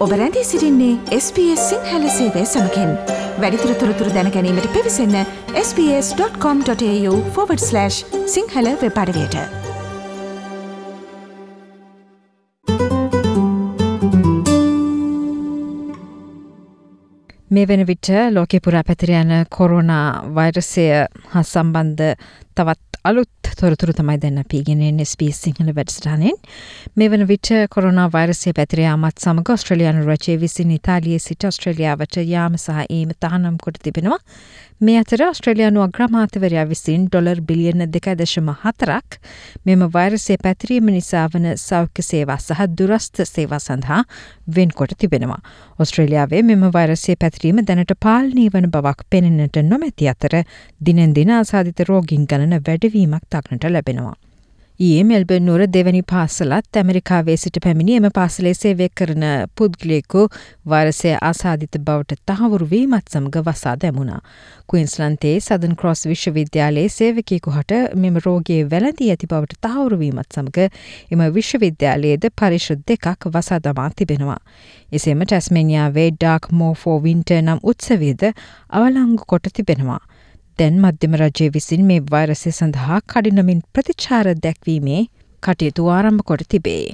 ඔබ රැඳී සිටින්නේ SBS සිංහල සේවය සමඟින්. වැඩිදුර තොරතුරු දැන ගැනීමට පිවිසන්න sbs.com.au/සිංහල වෙබ් අඩවියට. මේ වන විට ලෝකෙ පුරා පැතිර යන කොරෝනා වෛරසය හා සම්බන්ධ තවත් අලුත් තොරතුරු තමයි දැන් අපි ගෙනෙන්නේ SBS සිංහල වැඩසටහනෙන්. මේ වන විට කොරෝනා වෛරසය පැතිර යාමත් සමග ඕස්ට්‍රේලියානු රජය විසින් ඉතාලියේ සිට ඕස්ට්‍රේලියාවට යාම සහ ඒම තහනම් කොට තිබෙනවා. මේ අතර ඕස්ට්‍රේලියානු අග්‍රාමාත්‍යවරයා විසින් ඩොලර් බිලියන 2.4ක් මෙම වෛරසය පැතිරීම නිසා වන සෞඛ්‍ය සේවා සහ දුරස්ථ සේවා සඳහා වෙන්කොට තිබෙනවා. ඕස්ට්‍රේලියාවේ මෙම වෛරසය පැතිරීම දැනට පාලනය වන බවක් පෙනෙන්නට නොමැති අතර දිනෙන් දින ආසාදිත රෝගීන් ගණන වැඩිවීමක් දක්නට ලැබෙනවා. ඊයේ මෙල්බර්න් නුවර දෙවැනි පාසලත් ඇමරිකාවේ සිට පැමිණි එම පාසලේ සේවය කරන පුද්ගලයෙකු වෛරසය ආසාදිත බවට තහවුරු වීමත් සමග වසා දැමුණා. ක්වීන්ස්ලන්තයේ සදර්න් ක්‍රොස් විශ්වවිද්‍යාලයේ සේවකයෙකුට මෙම රෝගයේ වැළඳී ඇති බවට තහවුරු වීමත් සමග එම විශ්වවිද්‍යාලයේද පරිශ්‍ර දෙකක් වසා දමා තිබෙනවා. එසේම ටැස්මේනියාවේ ඩාර්ක් මෝ ෆෝ වින්ටර් නම් උත්සවයේද අවලංගු කොට තිබෙනවා. දැන් මධ්‍යම රජය විසින් මේ වෛරසය සඳහා කඩිනමින් ප්‍රතිචාර දැක්වීමේ කටයුතු ආරම්භ කොට තිබේ.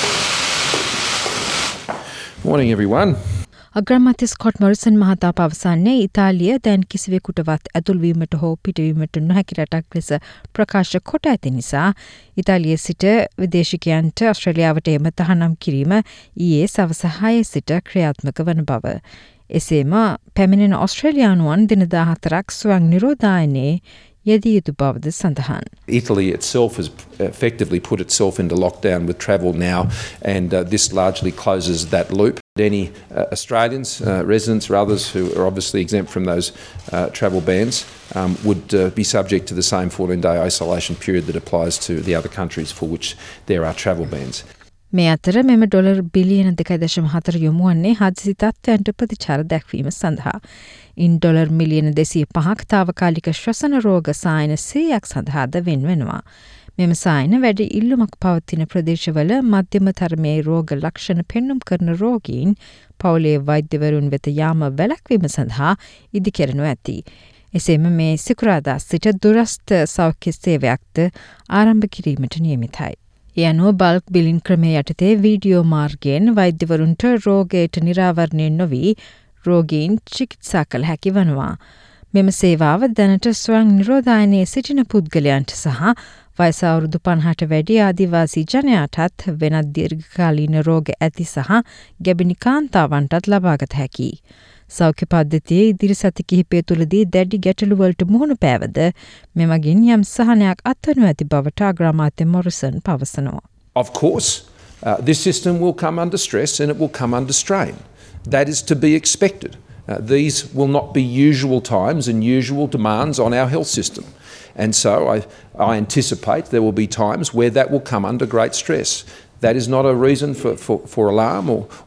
Morning everyone. අග්‍රාමාත්‍ය ස්කොට් මොරිසන් මහතා පවසන්නේ ඉතාලිය දැන් කිසිවෙකුටවත් ඇතුල්වීමට හෝ පිටවීමට නොහැකි රටක් ලෙස ප්‍රකාශ කොට ඇති නිසා ඉතාලියේ සිට විදේශිකයන්ට ඕස්ට්‍රේලියාවට එම තහනම් කිරීම ඊයේ සවස 6 සිට ක්‍රියාත්මක වන බව. එසේම පැමිණෙන ඕස්ට්‍රේලියානුවන් දින 14ක් ස්වයං නිරෝධායනයේ යෙදිය යුතු බවද සඳහන්. Italy itself has effectively put itself into lockdown with travel now, and this largely closes that loop. Any Australians, residents or others who are obviously exempt from those travel bans would be subject to the same 14-day isolation period that applies to the other countries for which there are travel bans. මේ අතර මෙම dollar බිලියන 2.4 යොමු වන්නේ හදිසි තත්ත්වයන්ට ප්‍රතිචාර දැක්වීම සඳහා. ඉන් ඩොලර් මිලියන 205ක් තාවකාලික ශ්වසන රෝග සායන 100ක් සඳහාද වෙන්වෙනවා. මෙම සායන වැඩි ඉල්ලුමක් පවතින ප්‍රදේශවල මධ්‍යම තරමේ රෝග ලක්ෂණ පෙන්නුම් කරන රෝගීන් පවුලේ වෛද්‍යවරුන් වෙත යාම වැළැක්වීම සඳහා ඉදිකරනු ඇති. එසේම මේ සිකුරාදා සිට දුරස්ථ සෞඛ්‍ය සේවයක්ද ආරම්භ කිරීමට නියමිතයි. ඒ අනුව බල්ක් බිලින් ක්‍රමය යටතේ වීඩියෝ මාර්ගයෙන් වෛද්‍යවරුන්ට රෝගයට නිරාවරණය නොවී රෝගීන් චිකිත්සා කළ හැකි වනවා. මෙම සේවාව දැනට ස්වයං නිරෝධායනයේ සිටින පුද්ගලයන්ට සහ වයස අවුරුදු 50ට වැඩි ආදිවාසී ජනයාටත් වෙනත් දීර්ඝකාලීන රෝග ඇති සහ ගැබිණි කාන්තාවන්ටත් ලබාගත හැකියි. සෞඛ්‍ය පද්ධතියේ ඉදිරි සති කිහිපය තුළදී දැඩි ගැටලුවලට මුහුණ පෑවද මෙමගින් යම් සහනයක් අත්වනු ඇති බවට අග්‍රාමාත්‍ය මොරිසන් පවසනවා. Of course, this system will come under stress and it will come under strain. That is to be expected. These will not be usual times and usual demands on our health system. And so I anticipate there will be times where that will come under great stress. That is not a reason for alarm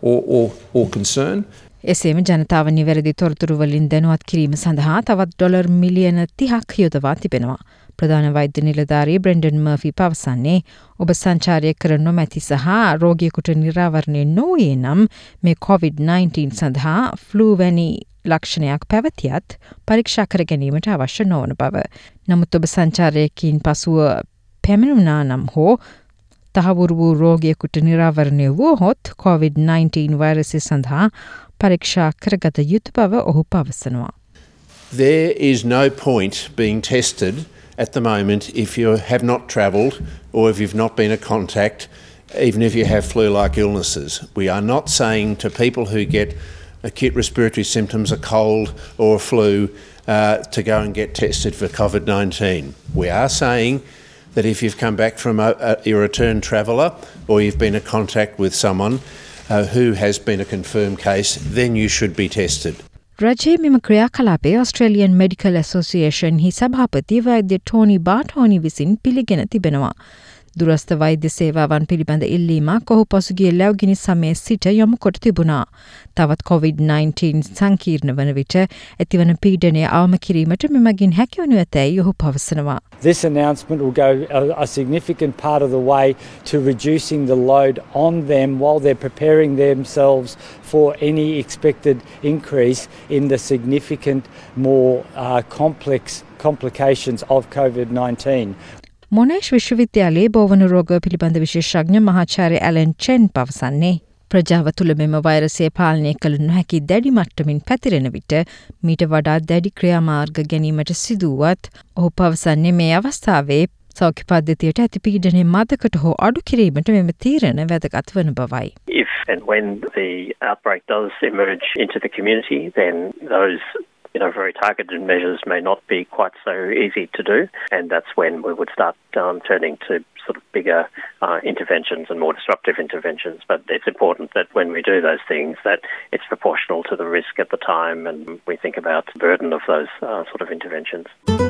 or concern. එසේම ජනතාව නිවැරදි තොරතුරු වලින් දැනුවත් කිරීම සඳහා තවත් dollar මිලියන 30ක් යොදවා තිබෙනවා. ප්‍රධාන වෛද්‍ය නිලධාරී බ්‍රෙන්ඩන් මර්ෆි පවසන්නේ ඔබ සංචාරය කර නොමැති සහ රෝගියෙකුට නිරාවරණය නොවී නම් මේ COVID-19 සඳහා ෆ්ලූ වැනි ලක්ෂණයක් පැවතියත් පරීක්ෂා කර ගැනීමට අවශ්‍ය නොවන බව. නමුත් ඔබ සංචාරයකින් පසුව පැමිණුණා නම් හෝ තහවුරු වූ රෝගියෙකුට නිරාවරණය වුවහොත් COVID-19 වෛරසය සඳහා පරීක්ෂා කරගත යුතු බව ඔහු පවසනවා. There is no point being tested at the moment if you have not travelled or if you've not been a contact, even if you have flu-like illnesses. We are not saying to people who get acute respiratory symptoms, a cold or a flu, to go and get tested for COVID-19. We are saying that if you've come back from a returned traveller or you've been in contact with someone who has been a confirmed case, then you should be tested. රජයේ මෙම ක්‍රියාකලාපයේ Australian Medical Association හි සභාපති වෛද්‍ය Tony බාටෝනි විසින් පිළිගෙන තිබෙනවා. දුරස්ථ වෛද්‍ය සේවාවන් පිළිබඳ ඉල්ලීමක් ඔහු පසුගිය ලැව්ගිනි සමයේ සිට යොමු කොට තිබුණා. තවත් COVID-19 සංකීර්ණ වන විට ඇතිවන පීඩනය අවම කිරීමට මෙමගින් හැකිවනු ඇතැයි ඔහු පවසනවා. This announcement will go a significant part of the way to reducing the load on them while they're preparing themselves for any expected increase in the significant, more complex complications of COVID-19. මොනෑෂ් විශ්වවිද්‍යාලයේ බෝවන රෝග පිළිබඳ විශේෂඥ මහාචාර්ය Allan චෙන් පවසන්නේ ප්‍රජාව තුළ මෙම වෛරසය පාලනය කළ නොහැකි දැඩි මට්ටමින් පැතිරෙන විට මීට වඩා දැඩි ක්‍රියාමාර්ග ගැනීමට සිදුවත් ඔහු පවසන්නේ මේ අවස්ථාවේ සෞඛ්‍ය පද්ධතියට ඇති පීඩනය මදකට හෝ අඩු කිරීමට මෙම තීරණ වැදගත් වන බවයි. If and when the outbreak does emerge into the community, then those very targeted measures may not be quite so easy to do, and that's when we would start turning to sort of bigger interventions and more disruptive interventions. But it's important that when we do those things, that it's proportional to the risk at the time, and we think about the burden of those sort of interventions.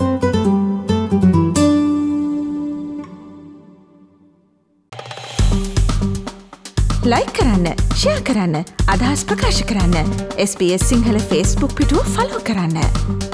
Like කරන්න, share කරන්න, අදහස් ප්‍රකාශ කරන්න. SBS Sinhala Facebook පිටුව follow කරන්න.